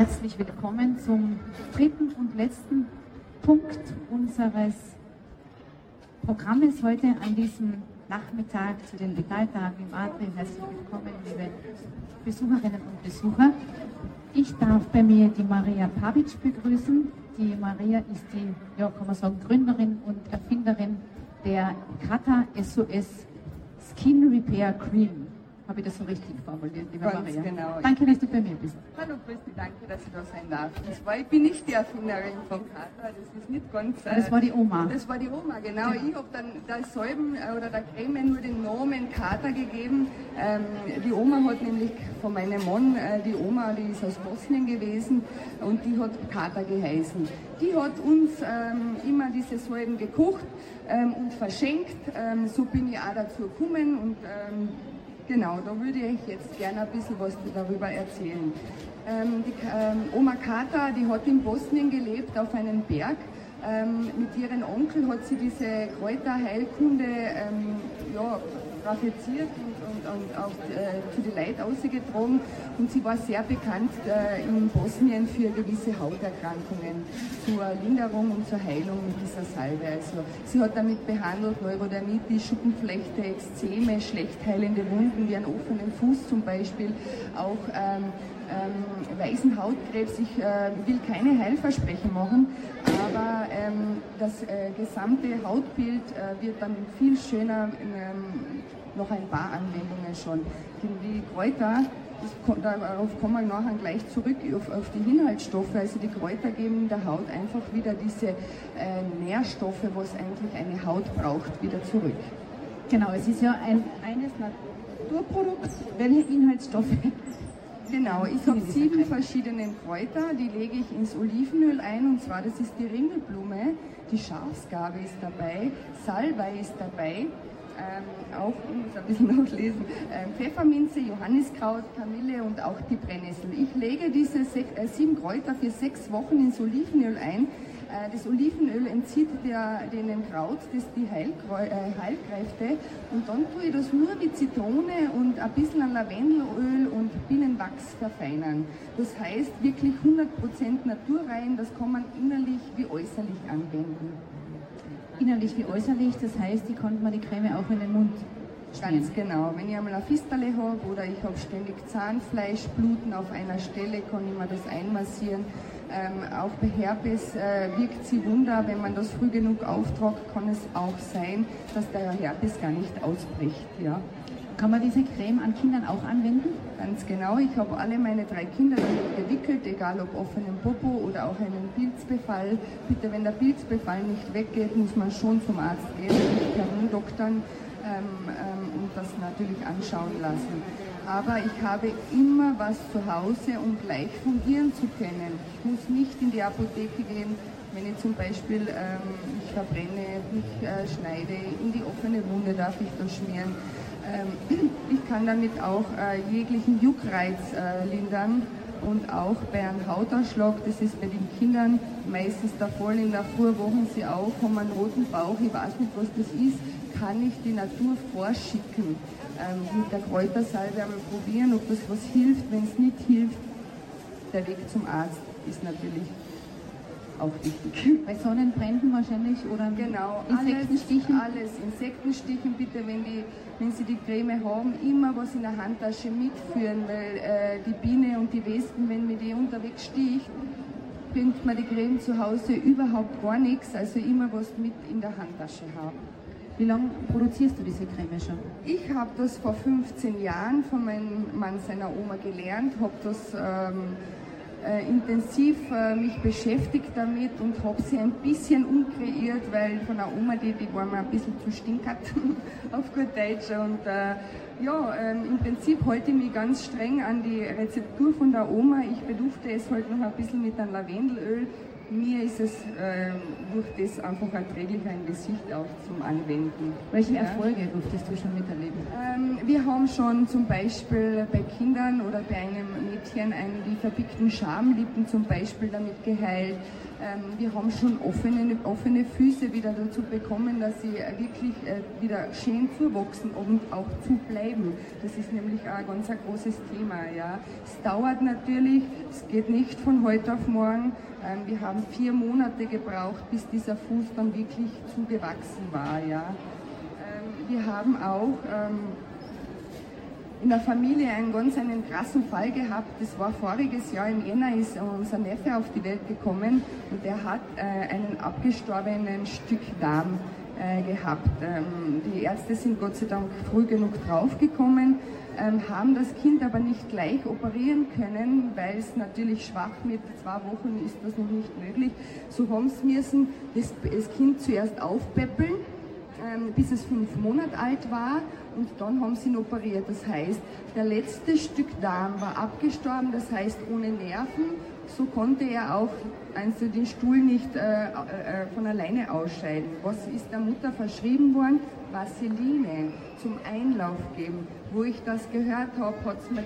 Herzlich willkommen zum dritten und letzten Punkt unseres Programmes heute an diesem Nachmittag zu den Legaltagen im Atrium. Herzlich willkommen, liebe Besucherinnen und Besucher. Ich darf bei mir die Maria Pavic begrüßen. Die Maria ist die, ja, kann man sagen, Gründerin und Erfinderin der Kata SOS Skin Repair Cream. Habe ich das so richtig formuliert, liebe Ganz Maria? genau. Danke, dass du bei mir bist. Hallo Christi, danke, dass ich da sein darf. Ich bin nicht die Erfinderin von Kata, das ist nicht ganz... Das war die Oma. Das war die Oma, genau. Ich habe dann der Salben oder der Creme nur den Namen Kata gegeben. Die Oma hat nämlich von meinem Mann, die Oma, die ist aus Bosnien gewesen und die hat Kata geheißen. Die hat uns immer diese Salben gekocht und verschenkt. So bin ich auch dazu gekommen und genau, da würde ich jetzt gerne ein bisschen was darüber erzählen. Die Oma Kata, die hat in Bosnien gelebt, auf einem Berg. Mit ihrem Onkel hat sie diese Kräuterheilkunde praktiziert und auch zu den Leuten ausgetragen. Und sie war sehr bekannt in Bosnien für gewisse Hauterkrankungen, zur Linderung und zur Heilung mit dieser Salbe. Also, sie hat damit behandelt Neurodermitis, Schuppenflechte, Ekzeme, schlecht heilende Wunden wie einen offenen Fuß zum Beispiel, auch weißen Hautkrebs. Ich will keine Heilversprechen machen, aber das gesamte Hautbild wird dann viel schöner, noch ein paar Anwendungen schon. Die Kräuter, darauf kommen wir nachher gleich zurück, auf die Inhaltsstoffe. Also die Kräuter geben der Haut einfach wieder diese Nährstoffe, was eigentlich eine Haut braucht, wieder zurück. Genau, es ist ja eines Naturprodukt. Welche Inhaltsstoffe? Genau, ich habe 7 verschiedene Kräuter, die lege ich ins Olivenöl ein, und zwar das ist die Ringelblume, die Schafsgarbe ist dabei, Salbei ist dabei, auch, ich muss ein bisschen nachlesen, Pfefferminze, Johanniskraut, Kamille und auch die Brennnessel. Ich lege diese 7 Kräuter für 6 Wochen ins Olivenöl ein. Das Olivenöl entzieht dem Kraut die Heilkräfte, und dann tue ich das nur mit Zitrone und ein bisschen an Lavendelöl und Bienenwachs verfeinern. Das heißt wirklich 100% naturrein, das kann man innerlich wie äußerlich anwenden. Innerlich wie äußerlich, das heißt, die konnte man die Creme auch in den Mund schmieren. Ganz genau. Wenn ich einmal eine Fistale habe oder ich habe ständig Zahnfleischbluten auf einer Stelle, kann ich mir das einmassieren. Auch bei Herpes wirkt sie Wunder. Wenn man das früh genug auftragt, kann es auch sein, dass der Herpes gar nicht ausbricht. Ja. Kann man diese Creme an Kindern auch anwenden? Ganz genau. Ich habe alle meine 3 Kinder damit gewickelt, egal ob offenen Popo oder auch einen Pilzbefall. Bitte, wenn der Pilzbefall nicht weggeht, muss man schon zum Arzt gehen, nicht herumdoktern und das natürlich anschauen lassen. Aber ich habe immer was zu Hause, um gleich fungieren zu können. Ich muss nicht in die Apotheke gehen, wenn ich zum Beispiel mich verbrenne, mich schneide, in die offene Wunde darf ich das schmieren. Ich kann damit auch jeglichen Juckreiz lindern und auch bei einem Hautausschlag, das ist bei den Kindern meistens der Fall, in der Früh wachen sie auf, haben einen roten Bauch, ich weiß nicht, was das ist, kann ich die Natur vorschicken. Mit der Kräutersalbe einmal probieren, ob das was hilft. Wenn es nicht hilft, der Weg zum Arzt ist natürlich auch wichtig. Bei Sonnenbränden wahrscheinlich oder genau, Insektenstichen? Alles. Insektenstichen bitte, wenn Sie die Creme haben, immer was in der Handtasche mitführen, weil die Biene und die Wespen, wenn mir die unterwegs sticht, bringt man die Creme zu Hause überhaupt gar nichts, also immer was mit in der Handtasche haben. Wie lange produzierst du diese Creme schon? Ich habe das vor 15 Jahren von meinem Mann, seiner Oma gelernt, habe das intensiv mich beschäftigt damit und habe sie ein bisschen umkreiert, weil von der Oma, die war mir ein bisschen zu stinkert, auf gut Deutsch. Und im Prinzip halte ich mich ganz streng an die Rezeptur von der Oma. Ich bedufte es halt noch ein bisschen mit einem Lavendelöl. Mir ist es durch das einfach erträglicher im Gesicht auch zum Anwenden. Welche Erfolge durftest du schon miterleben? Wir haben schon zum Beispiel bei Kindern oder bei einem Mädchen die verpickten Schamlippen zum Beispiel damit geheilt. Wir haben schon offene Füße wieder dazu bekommen, dass sie wirklich wieder schön zuwachsen und auch zubleiben. bleiben. Das ist nämlich auch ein ganz großes Thema. Ja. Es dauert natürlich, es geht nicht von heute auf morgen. Wir haben 4 Monate gebraucht, bis dieser Fuß dann wirklich zugewachsen war. Ja. Wir haben auch in der Familie einen krassen Fall gehabt. Das war voriges Jahr im Jänner, ist unser Neffe auf die Welt gekommen und der hat einen abgestorbenen Stück Darm gehabt. Die Ärzte sind Gott sei Dank früh genug draufgekommen, haben das Kind aber nicht gleich operieren können, weil es natürlich schwach mit 2 Wochen ist das noch nicht möglich. So haben sie müssen das Kind zuerst aufpäppeln, bis es 5 Monate alt war und dann haben sie ihn operiert. Das heißt, der letzte Stück Darm war abgestorben, das heißt ohne Nerven. So konnte er auch den Stuhl nicht von alleine ausscheiden. Was ist der Mutter verschrieben worden? Vaseline zum Einlauf geben. Wo ich das gehört habe, hat es mir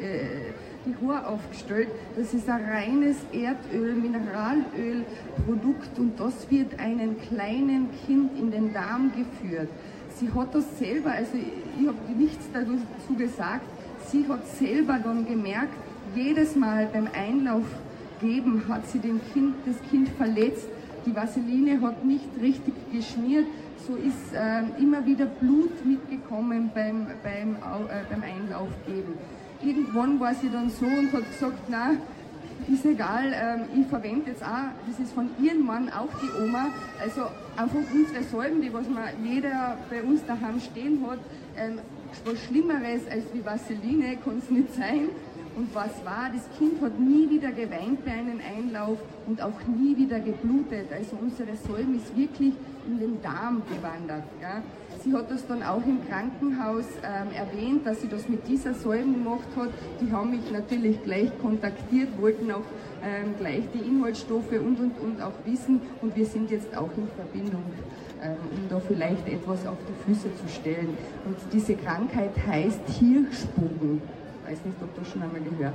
die Haare aufgestellt. Das ist ein reines Erdöl, Mineralölprodukt und das wird einem kleinen Kind in den Darm geführt. Sie hat das selber, also ich habe nichts dazu gesagt, sie hat selber dann gemerkt, jedes Mal beim Einlauf geben hat sie das Kind verletzt. Die Vaseline hat nicht richtig geschmiert, so ist immer wieder Blut mitgekommen beim Einlauf geben. Irgendwann war sie dann so und hat gesagt, na, ist egal, ich verwende jetzt auch, das ist von ihrem Mann auch die Oma, also einfach unsere Salben, die was jeder bei uns daheim stehen hat, was Schlimmeres als die Vaseline kann es nicht sein. Und was war, das Kind hat nie wieder geweint bei einem Einlauf und auch nie wieder geblutet. Also unsere Salben ist wirklich in den Darm gewandert. Ja. Sie hat das dann auch im Krankenhaus erwähnt, dass sie das mit dieser Salben gemacht hat. Die haben mich natürlich gleich kontaktiert, wollten auch gleich die Inhaltsstoffe und auch wissen. Und wir sind jetzt auch in Verbindung, um da vielleicht etwas auf die Füße zu stellen. Und diese Krankheit heißt Hirschspucken. Ich weiß nicht, ob du das schon einmal gehört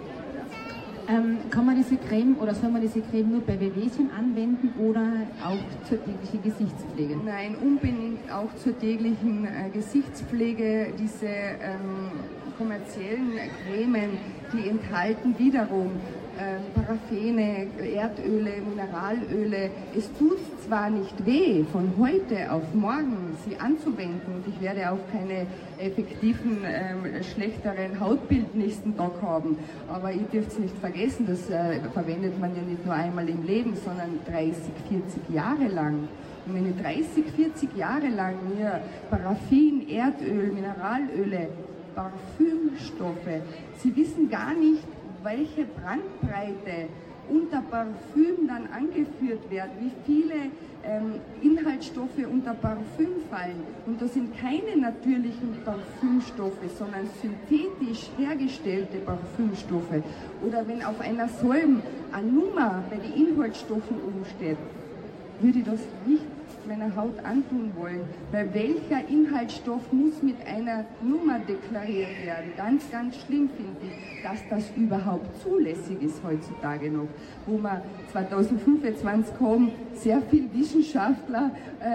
hast. Kann man diese Creme oder soll man diese Creme nur bei Wehwehchen anwenden oder auch zur täglichen Gesichtspflege? Nein, unbedingt auch zur täglichen Gesichtspflege. Diese kommerziellen Cremen, die enthalten wiederum Paraffine, Erdöle, Mineralöle. Es tut zwar nicht weh, von heute auf morgen sie anzuwenden und ich werde auch keine effektiven, schlechteren Hautbild nächsten Tag haben, aber ihr dürft es nicht vergessen, das verwendet man ja nicht nur einmal im Leben, sondern 30, 40 Jahre lang. Und wenn ich 30, 40 Jahre lang mir Paraffin, Erdöl, Mineralöle, Parfümstoffe, Sie wissen gar nicht, welche Brandbreite unter Parfüm dann angeführt wird, wie viele Inhaltsstoffe unter Parfüm fallen. Und das sind keine natürlichen Parfümstoffe, sondern synthetisch hergestellte Parfümstoffe. Oder wenn auf einer Salbe eine Nummer bei den Inhaltsstoffen umsteht, würde ich das nicht meiner Haut antun wollen, weil welcher Inhaltsstoff muss mit einer Nummer deklariert werden. Ganz, ganz schlimm finde ich, dass das überhaupt zulässig ist heutzutage noch, wo wir 2025 haben, sehr viele Wissenschaftler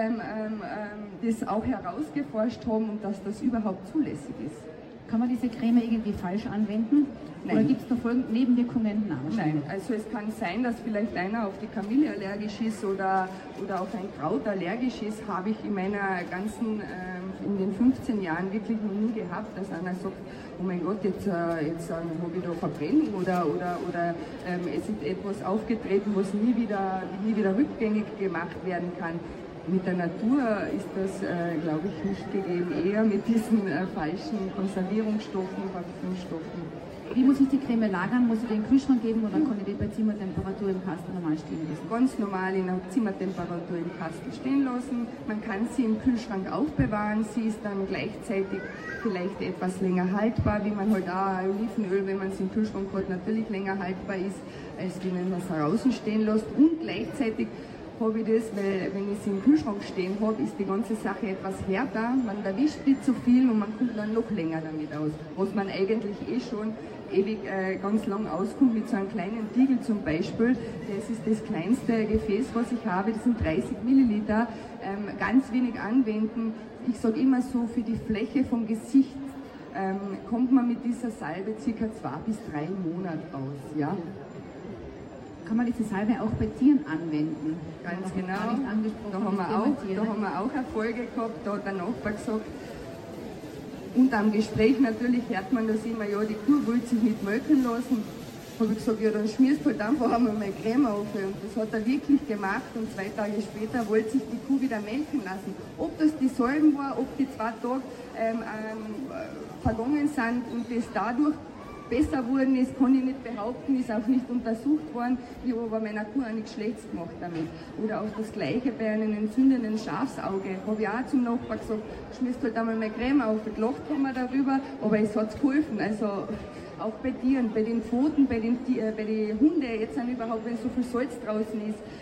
das auch herausgeforscht haben und dass das überhaupt zulässig ist. Kann man diese Creme irgendwie falsch anwenden? Nein. Oder gibt es da folgende Nebenwirkungen? Nein, also es kann sein, dass vielleicht einer auf die Kamille allergisch ist oder auf ein Kraut allergisch ist, habe ich in meiner ganzen, in den 15 Jahren wirklich noch nie gehabt, dass einer sagt, oh mein Gott, jetzt habe ich da Verbrennung oder es ist etwas aufgetreten, was nie wieder rückgängig gemacht werden kann. Mit der Natur ist das, glaube ich, nicht gegeben, eher mit diesen falschen Konservierungsstoffen, Parfümstoffen. Wie muss ich die Creme lagern? Muss ich den Kühlschrank geben oder kann ich die bei Zimmertemperatur im Kasten normal stehen lassen? Ganz normal in der Zimmertemperatur im Kasten stehen lassen. Man kann sie im Kühlschrank aufbewahren. Sie ist dann gleichzeitig vielleicht etwas länger haltbar, wie man halt auch Olivenöl, wenn man es im Kühlschrank hat, natürlich länger haltbar ist, als wenn man es draußen stehen lässt. Und gleichzeitig habe ich das, weil wenn ich es im Kühlschrank stehen habe, ist die ganze Sache etwas härter, man erwischt nicht so viel und man kommt dann noch länger damit aus. Was man eigentlich schon ewig ganz lang auskommt mit so einem kleinen Tiegel zum Beispiel. Das ist das kleinste Gefäß, was ich habe, das sind 30 Milliliter. Ganz wenig anwenden. Ich sage immer so, für die Fläche vom Gesicht kommt man mit dieser Salbe ca. 2 bis 3 Monate aus. Ja? Kann man diese Salbe auch bei Tieren anwenden? Ganz genau. Da haben wir auch Erfolge gehabt. Da hat der Nachbar gesagt, und am Gespräch natürlich hört man das immer, ja, die Kuh will sich nicht melken lassen. Habe ich gesagt, ja, dann schmierst du halt einfach einmal meine Creme auf. Und das hat er wirklich gemacht und 2 Tage später wollte sich die Kuh wieder melken lassen. Ob das die Salben war, ob die 2 Tage vergangen sind und das dadurch besser worden ist, kann ich nicht behaupten, ist auch nicht untersucht worden. Ich habe aber meiner Kuh auch nichts Schlechtes gemacht damit. Oder auch das Gleiche bei einem entzündenden Schafsauge. Habe ich auch zum Nachbar gesagt, schmierst halt einmal meine Creme auf. Gelacht haben wir darüber, aber es hat geholfen. Also auch bei Tieren, bei den Pfoten, bei den Hunden, jetzt sind überhaupt, wenn so viel Salz draußen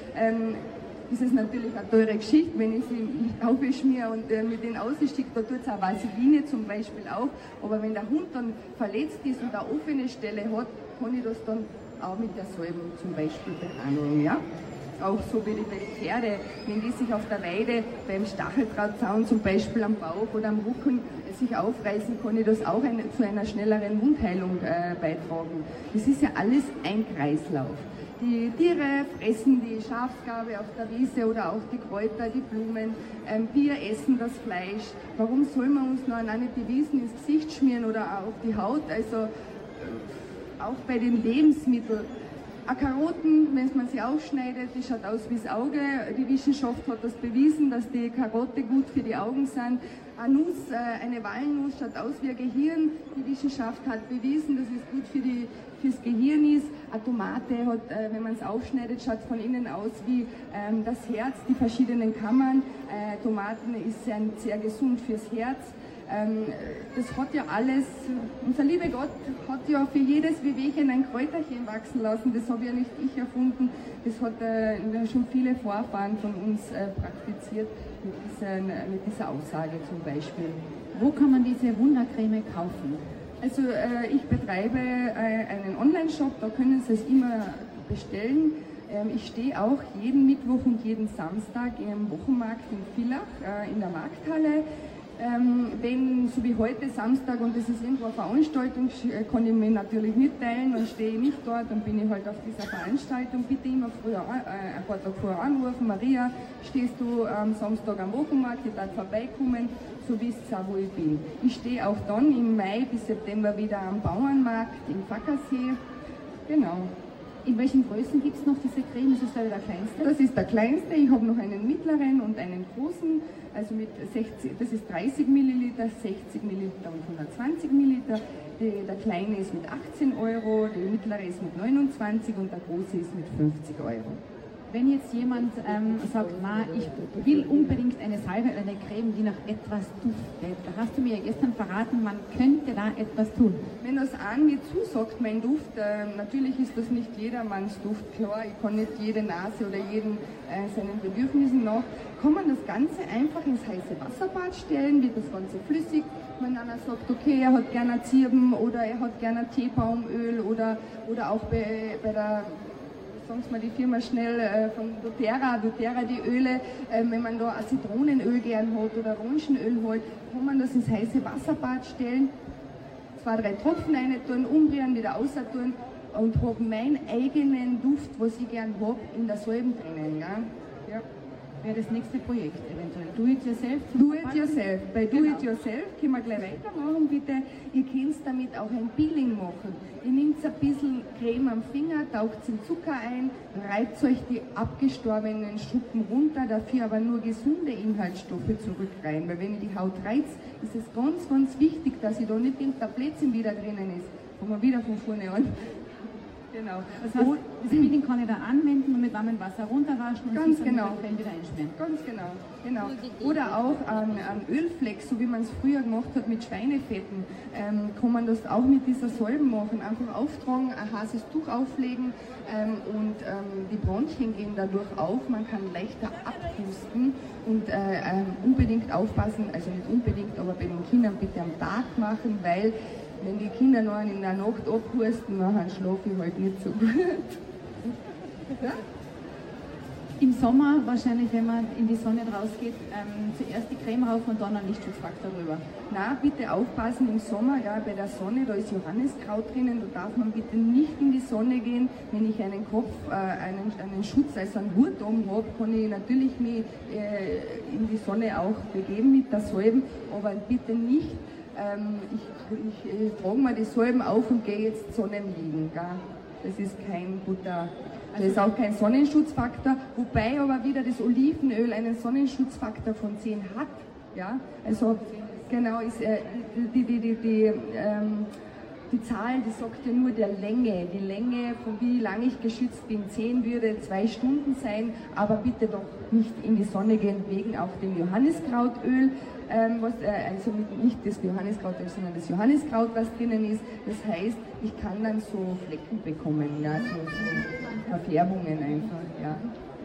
ist es natürlich eine teure Geschichte, wenn ich sie aufschmiere und mit denen ausschicke, da tut es auch Vaseline zum Beispiel auch, aber wenn der Hund dann verletzt ist und eine offene Stelle hat, kann ich das dann auch mit der Salbe zum Beispiel behandeln, ja. Auch so wie die Pferde, wenn die sich auf der Weide beim Stacheldrahtzaun zum Beispiel am Bauch oder am Rücken sich aufreißen, kann ich das auch zu einer schnelleren Wundheilung beitragen. Das ist ja alles ein Kreislauf. Die Tiere fressen die Schafsgabe auf der Wiese oder auch die Kräuter, die Blumen. Wir essen das Fleisch. Warum soll man uns noch nicht die Wiesen ins Gesicht schmieren oder auf die Haut? Also auch bei den Lebensmitteln. Karotten, wenn man sie aufschneidet, die schaut aus wie das Auge. Die Wissenschaft hat das bewiesen, dass die Karotte gut für die Augen sind. Eine Nuss, eine Walnuss schaut aus wie ein Gehirn. Die Wissenschaft hat bewiesen, dass es gut fürs Gehirn ist. Eine Tomate hat, wenn man es aufschneidet, schaut von innen aus wie das Herz, die verschiedenen Kammern. Tomaten ist sehr gesund fürs Herz. Das hat ja alles, unser lieber Gott hat ja für jedes Wehwehchen ein Kräuterchen wachsen lassen, das habe ja nicht ich erfunden, das hat schon viele Vorfahren von uns praktiziert mit dieser Aussage zum Beispiel. Wo kann man diese Wundercreme kaufen? Also ich betreibe einen Online-Shop, da können Sie es immer bestellen. Ich stehe auch jeden Mittwoch und jeden Samstag im Wochenmarkt in Villach in der Markthalle. Wenn, so wie heute Samstag und das ist irgendwo eine Veranstaltung, kann ich mich natürlich mitteilen und stehe nicht dort und bin ich halt auf dieser Veranstaltung. Bitte immer ein paar Tage vorher anrufen. Maria, stehst du am Samstag am Wochenmarkt, ich darf vorbeikommen, so wisst ihr auch, wo ich bin. Ich stehe auch dann im Mai bis September wieder am Bauernmarkt in Fackersee. Genau. In welchen Größen gibt es noch diese Creme? Ist das der kleinste? Das ist der kleinste. Ich habe noch einen mittleren und einen großen. Also mit 60, das ist 30 Milliliter, 60 Milliliter und 120 Milliliter. Der kleine ist mit 18 Euro, der mittlere ist mit 29 und der große ist mit 50 Euro. Wenn jetzt jemand sagt, ich will unbedingt eine Salbe oder eine Creme, die nach etwas duftet, da hast du mir ja gestern verraten, man könnte da etwas tun. Wenn das an mir zusagt, mein Duft, natürlich ist das nicht jedermanns Duft, klar, ich kann nicht jede Nase oder jeden seinen Bedürfnissen nach, kann man das Ganze einfach ins heiße Wasserbad stellen, wird das Ganze flüssig. Wenn einer sagt, okay, er hat gerne Zirben oder er hat gerne Teebaumöl oder auch bei der, sagen Sie mal die Firma schnell, von doTERRA die Öle, wenn man da ein Zitronenöl gern hat oder Orangenöl hat, kann man das ins heiße Wasserbad stellen, 2, 3 Tropfen rein tun, umrühren, wieder außer tun und habe meinen eigenen Duft, was ich gern habe, in der Salbe drinnen. Ja. Wäre das nächste Projekt eventuell. Do it yourself? Do it yourself. Bei Do it yourself können wir gleich weitermachen, bitte. Ihr könnt damit auch ein Peeling machen. Ihr nehmt ein bisschen Creme am Finger, taucht den Zucker ein, reibt euch die abgestorbenen Schuppen runter, dafür aber nur gesunde Inhaltsstoffe zurück rein. Weil wenn ihr die Haut reizt, ist es ganz, ganz wichtig, dass ihr da nicht irgendein Blödsinn wieder drinnen ist. Fangen wir wieder von vorne an. Genau. Das heißt, das Peeling kann ich da anwenden und mit warmem Wasser runterwaschen und ganz sich genau. dann wieder einschmieren. Ganz genau. Oder auch an Ölfleck, so wie man es früher gemacht hat mit Schweinefetten, kann man das auch mit dieser Salbe machen. Einfach auftragen, ein heißes Tuch auflegen und die Bronchien gehen dadurch auf. Man kann leichter abhusten und unbedingt aufpassen, also nicht unbedingt, aber bei den Kindern bitte am Tag machen, weil wenn die Kinder noch in der Nacht abhusten, dann schlafe ich halt nicht so gut. Im Sommer wahrscheinlich, wenn man in die Sonne rausgeht, zuerst die Creme rauf und dann einen Lichtschutzfaktor drüber. Na, bitte aufpassen im Sommer, ja, bei der Sonne, da ist Johanniskraut drinnen, da darf man bitte nicht in die Sonne gehen. Wenn ich einen Kopf, einen Schutz, also einen Hut oben habe, kann ich natürlich mich in die Sonne auch begeben mit der Salben, aber bitte nicht, ich trage mir die Salben auf und gehe jetzt Sonnenliegen. Gell? Das ist kein guter, das ist auch kein Sonnenschutzfaktor, wobei aber wieder das Olivenöl einen Sonnenschutzfaktor von 10 hat. Ja? Also genau, ist, die Zahl, die sagt ja nur der Länge. Die Länge, von wie lange ich geschützt bin, 10 würde 2 Stunden sein, aber bitte doch nicht in die Sonne gehen, wegen auch dem Johanniskrautöl. Also nicht das Johanniskrautöl, sondern das Johanniskraut, was drinnen ist. Das heißt, ich kann dann so Flecken bekommen, ja, so Verfärbungen einfach. Ja.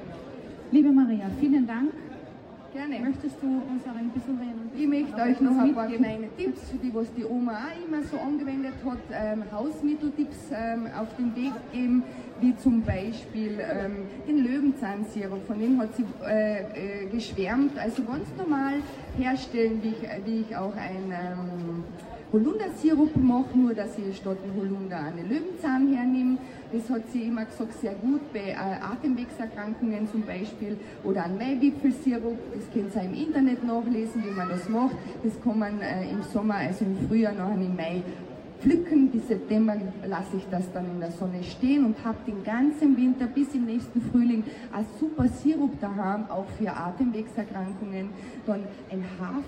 Liebe Maria, vielen Dank. Gerne. Möchtest du unseren Besucherinnen? Ich möchte euch noch ein paar kleine Tipps, für die, was die Oma auch immer so angewendet hat, Hausmitteltipps auf den Weg geben, wie zum Beispiel den Löwenzahnsirup, von dem hat sie geschwärmt, also ganz normal herstellen, wie ich auch ein Holundersirup mache, nur dass ich statt dem Holunder einen Löwenzahn hernehme. Das hat sie immer gesagt, sehr gut bei Atemwegserkrankungen zum Beispiel, oder ein Maivipfelsirup, das könnt ihr im Internet nachlesen, wie man das macht. Das kann man im Sommer, also im Frühjahr, nachher im Mai pflücken. Bis September lasse ich das dann in der Sonne stehen und habe den ganzen Winter bis im nächsten Frühling ein super Sirup daheim, auch für Atemwegserkrankungen. Dann ein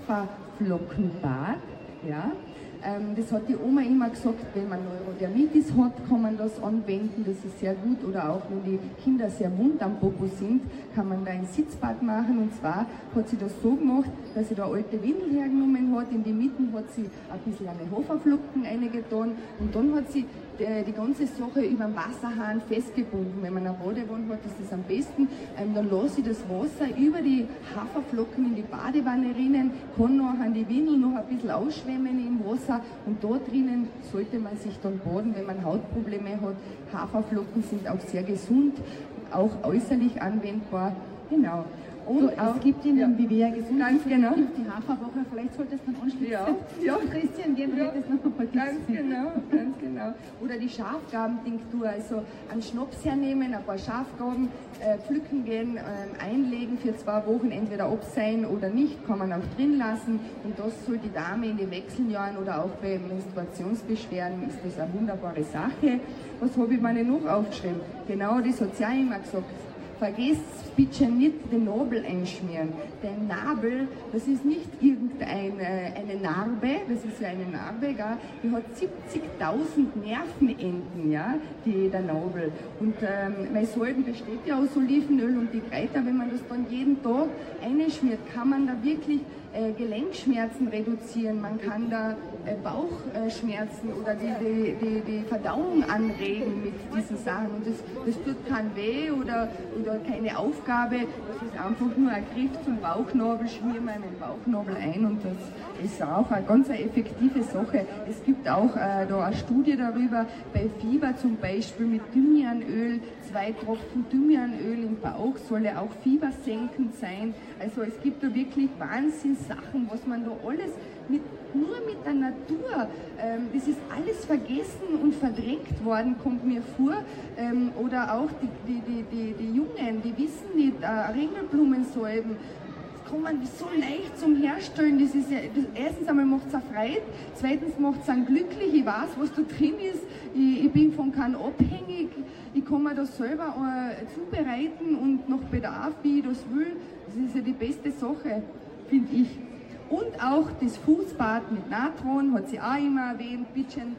Haferflockenbad, ja. Das hat die Oma immer gesagt, wenn man Neurodermitis hat, kann man das anwenden, das ist sehr gut. Oder auch wenn die Kinder sehr wund am Popo sind, kann man da ein Sitzbad machen. Und zwar hat sie das so gemacht, dass sie da alte Windel hergenommen hat, in die Mitte hat sie ein bisschen eine Haferflocken reingetan und dann hat sie die ganze Sache über den Wasserhahn festgebunden. Wenn man eine Badewanne hat, ist das am besten. Dann lasse ich das Wasser über die Haferflocken in die Badewanne rinnen, kann noch an die Windel noch ein bisschen ausschwemmen im Wasser und da drinnen sollte man sich dann baden, wenn man Hautprobleme hat. Haferflocken sind auch sehr gesund, auch äußerlich anwendbar. Genau. Und so, es gibt Ihnen, wie wir gesund ganz genau, die Haferwoche, vielleicht sollte es dann anschließen. Ja. Christian, geben wir das noch ein paar Ganz genau. Oder die Schafgabentinktur, also einen Schnaps hernehmen, ein paar Schafgaben pflücken gehen, einlegen für 2 Wochen, entweder abseihen oder nicht, kann man auch drin lassen. Und das soll die Dame in den Wechseljahren oder auch bei Menstruationsbeschwerden, ist das eine wunderbare Sache. Was habe ich mir noch aufgeschrieben? Genau, das hat sie auch immer gesagt. Vergesst bitte nicht den Nabel einschmieren. Der Nabel, das ist nicht irgendeine Narbe, das ist ja eine Narbe, gell? Die hat 70.000 Nervenenden, ja, der Nabel. Und mein Salben besteht ja aus Olivenöl und die Kräuter, wenn man das dann jeden Tag einschmiert, kann man da wirklich Gelenkschmerzen reduzieren, man kann da Bauchschmerzen oder die Verdauung anregen mit diesen Sachen. Und das tut kein weh oder keine Aufgabe, das ist einfach nur ein Griff zum Bauchnabel, schmieren wir einen Bauchnabel ein und das ist auch eine ganz effektive Sache. Es gibt auch da eine Studie darüber, bei Fieber zum Beispiel mit Thymianöl, 2 Tropfen Thymianöl im Bauch soll ja auch fiebersenkend sein. Also es gibt da wirklich Wahnsinnssachen, was man da alles nur mit der Natur, das ist alles vergessen und verdrängt worden, kommt mir vor. Oder auch die Jungen, die wissen nicht, Ringelblumensalben, das kann man so leicht zum Herstellen. Das ist ja, erstens einmal macht es erfreut, zweitens macht es einen glücklich, ich weiß, was da drin ist, ich bin von keinem abhängig, ich kann mir das selber zubereiten und nach Bedarf, wie ich das will. Das ist ja die beste Sache, finde ich. Und auch das Fußbad mit Natron, hat sie auch immer erwähnt, bisschen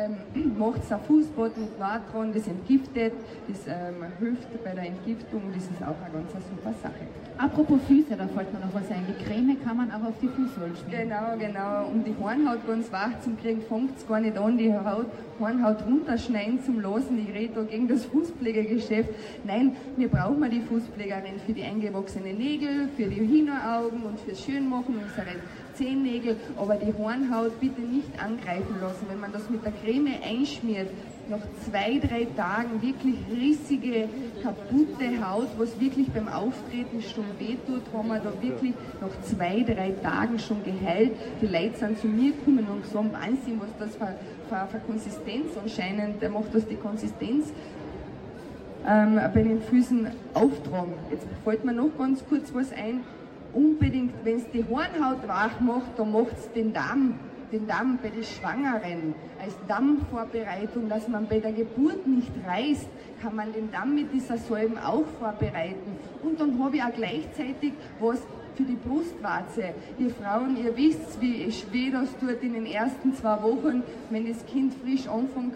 macht ein Fußbad mit Natron, das entgiftet, das hilft bei der Entgiftung, das ist auch eine ganz super Sache. Apropos Füße, da fällt mir noch was ein. Die Creme kann man auch auf die Fußsohlen schmieren. Genau. Um die Hornhaut ganz wach zu kriegen, fängt es gar nicht an, die Hornhaut runterschneiden zum Losen. Ich rede da gegen das Fußpflegegeschäft. Nein, wir brauchen die Fußpflegerin für die eingewachsenen Nägel, für die Hühneraugen und fürs Schönmachen unserer Zehennägel. Aber die Hornhaut bitte nicht angreifen lassen. Wenn man das mit der Creme einschmiert, nach 2-3 Tagen wirklich rissige, kaputte Haut, was wirklich beim Auftreten schon wehtut, haben wir da wirklich nach 2-3 Tagen schon geheilt. Die Leute sind zu mir gekommen und gesagt, Wahnsinn, was das für Konsistenz anscheinend, der macht das die Konsistenz bei den Füßen auftragen. Jetzt fällt mir noch ganz kurz was ein. Unbedingt, wenn es die Hornhaut wach macht, dann macht es den Darm bei den Schwangeren als Dammvorbereitung, dass man bei der Geburt nicht reißt, kann man den Damm mit dieser Salben auch vorbereiten. Und dann habe ich auch gleichzeitig was für die Brustwarze. Ihr Frauen, ihr wisst, wie schwer das tut in den ersten 2 Wochen, wenn das Kind frisch anfängt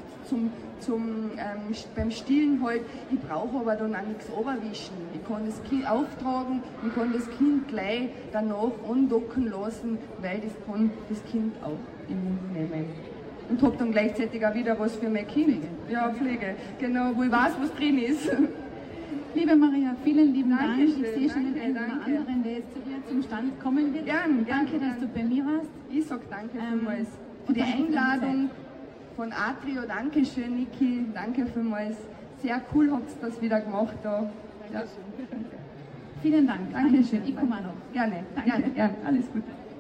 beim Stillen halt. Ich brauche aber dann auch nichts runterwischen. Ich kann das Kind auftragen, ich kann das Kind gleich danach andocken lassen, weil das kann das Kind auch im Mund nehmen. Und habe dann gleichzeitig auch wieder was für mein Kind. Ja, Pflege. Genau, wo ich weiß, was drin ist. Liebe Maria, vielen lieben Dank. Ich Dankeschön, sehe schon den einen danke. oder anderen, der jetzt zu dir zum Stand kommen wird. Danke, dass du bei mir warst. Ich sag danke vielmals für und die danke für deine Einladung von Atrio. Dankeschön, Niki. Danke vielmals. Sehr cool habt ihr das wieder gemacht da. Ja. Vielen Dank. Dankeschön. Ich komme auch noch. Gerne, Danke. gerne. Alles Gute.